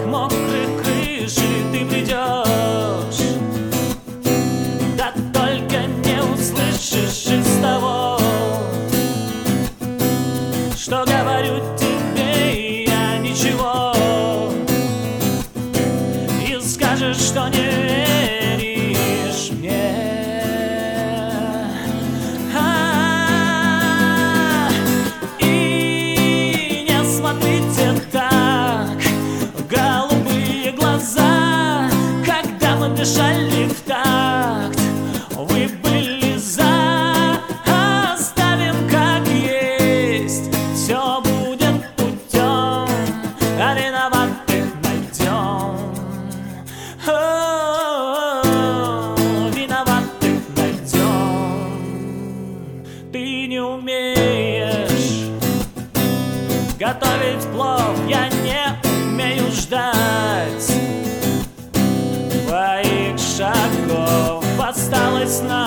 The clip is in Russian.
мокрой крыши ты придешь, да только не услышишь из того, что говорю тебе я ничего, и скажешь, что не веришь мне. И не смотрите так, голубые глаза, когда мы дышали в такт, вы были за. Оставим как есть, все будет путем, а виноватых найдем. Виноватых найдем. Ты не умеешь готовить плов, я не умею ждать твоих шагов. Осталось нам